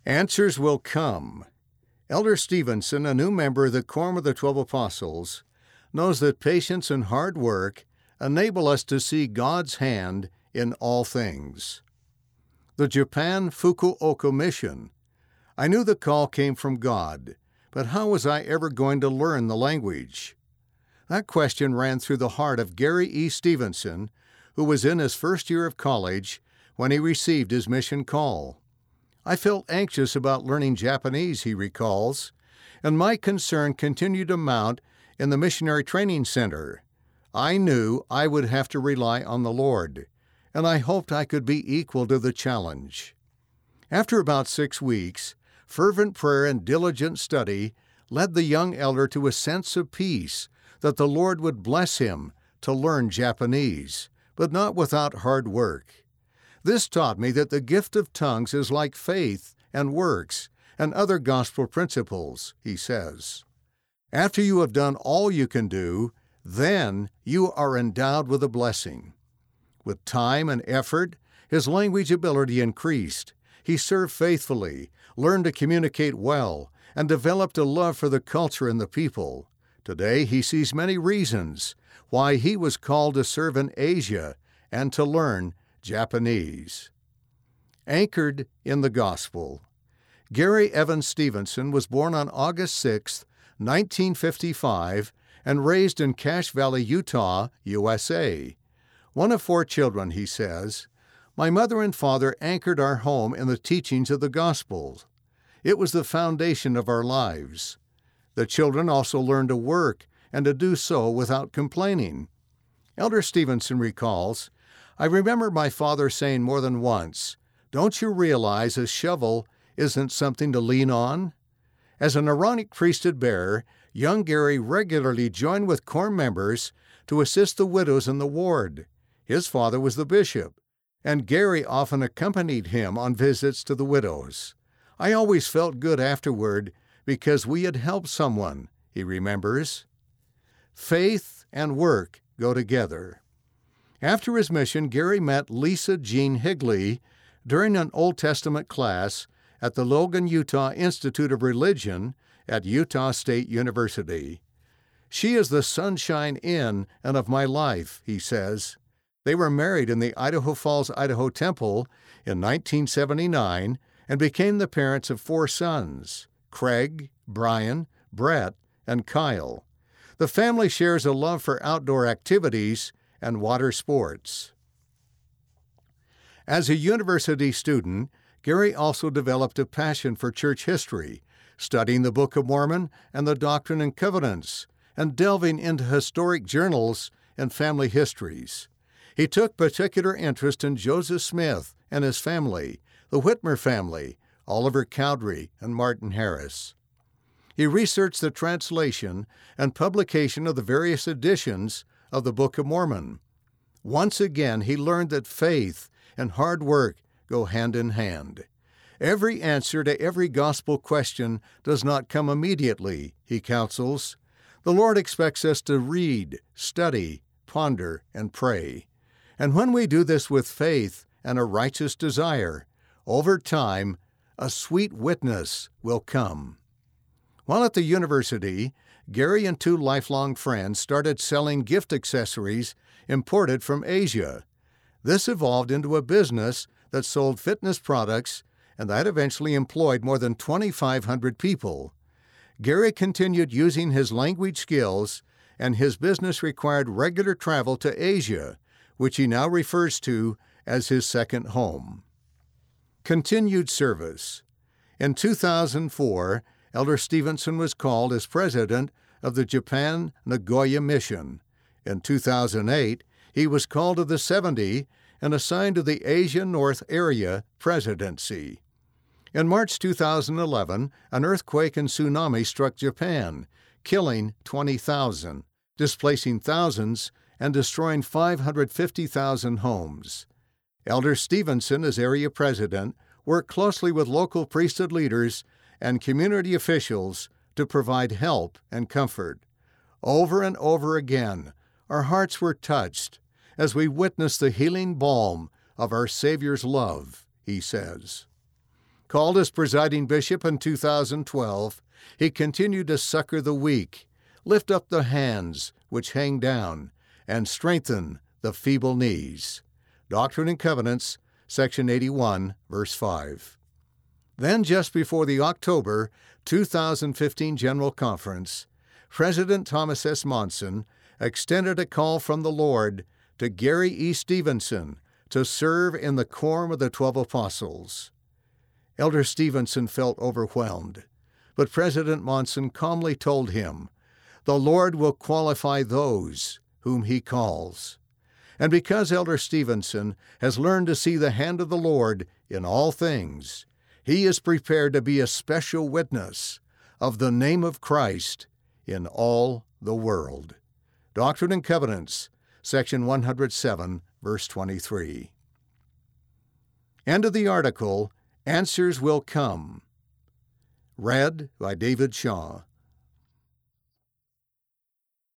Answers will come. Elder Stevenson, a new member of the Quorum of the 12 Apostles, knows that patience and hard work enable us to see God's hand in all things. The Japan Fukuoka Mission. I knew the call came from God, but how was I ever going to learn the language? That question ran through the heart of Gary E. Stevenson, who was in his first year of college when he received his mission call. I felt anxious about learning Japanese, he recalls, and my concern continued to mount in the Missionary Training Center. I knew I would have to rely on the Lord, and I hoped I could be equal to the challenge. After about 6 weeks, fervent prayer and diligent study led the young elder to a sense of peace that the Lord would bless him to learn Japanese, but not without hard work. This taught me that the gift of tongues is like faith and works and other gospel principles, he says. After you have done all you can do, then you are endowed with a blessing. With time and effort, his language ability increased. He served faithfully, learned to communicate well, and developed a love for the culture and the people. Today, he sees many reasons why he was called to serve in Asia and to learn Japanese. Anchored in the Gospel. Gary Evan Stevenson was born on August 6, 1955, and raised in Cache Valley, Utah, USA. One of 4 children, he says, "My mother and father anchored our home in the teachings of the Gospel. It was the foundation of our lives. The children also learned to work and to do so without complaining." Elder Stevenson recalls, "I remember my father saying more than once, 'Don't you realize a shovel isn't something to lean on?'" As an Aaronic priesthood bearer, young Gary regularly joined with quorum members to assist the widows in the ward. His father was the bishop, and Gary often accompanied him on visits to the widows. "I always felt good afterward because we had helped someone," he remembers. Faith and work go together. After his mission, Gary met Lisa Jean Higley during an Old Testament class at the Logan, Utah Institute of Religion at Utah State University. "She is the sunshine in and of my life," he says. They were married in the Idaho Falls, Idaho Temple in 1979 and became the parents of 4 sons, Craig, Brian, Brett, and Kyle. The family shares a love for outdoor activities and water sports. As a university student, Gary also developed a passion for church history, studying the Book of Mormon and the Doctrine and Covenants, and delving into historic journals and family histories. He took particular interest in Joseph Smith and his family, the Whitmer family, Oliver Cowdery, and Martin Harris. He researched the translation and publication of the various editions of the Book of Mormon. Once again, he learned that faith and hard work go hand in hand. Every answer to every gospel question does not come immediately, he counsels. The Lord expects us to read, study, ponder, and pray. And when we do this with faith and a righteous desire, over time, a sweet witness will come. While at the university, Gary and 2 lifelong friends started selling gift accessories imported from Asia. This evolved into a business that sold fitness products, and that eventually employed more than 2,500 people. Gary continued using his language skills, and his business required regular travel to Asia, which he now refers to as his second home. Continued service. In 2004, Elder Stevenson was called as president of the Japan Nagoya Mission. In 2008, he was called to the 70 and assigned to the Asia North Area Presidency. In March 2011, an earthquake and tsunami struck Japan, killing 20,000, displacing thousands, and destroying 550,000 homes. Elder Stevenson, as area president, worked closely with local priesthood leaders and community officials to provide help and comfort. Over and over again, our hearts were touched as we witnessed the healing balm of our Savior's love, he says. Called as presiding bishop in 2012, he continued to succor the weak, lift up the hands which hang down, and strengthen the feeble knees. Doctrine and Covenants, section 81, verse 5. Then, just before the October 2015 General Conference, President Thomas S. Monson extended a call from the Lord to Gary E. Stevenson to serve in the Quorum of the 12 Apostles. Elder Stevenson felt overwhelmed, but President Monson calmly told him, "The Lord will qualify those whom He calls." And because Elder Stevenson has learned to see the hand of the Lord in all things, he is prepared to be a special witness of the name of Christ in all the world. Doctrine and Covenants, section 107, verse 23. End of the article, Answers Will Come. Read by David Shaw.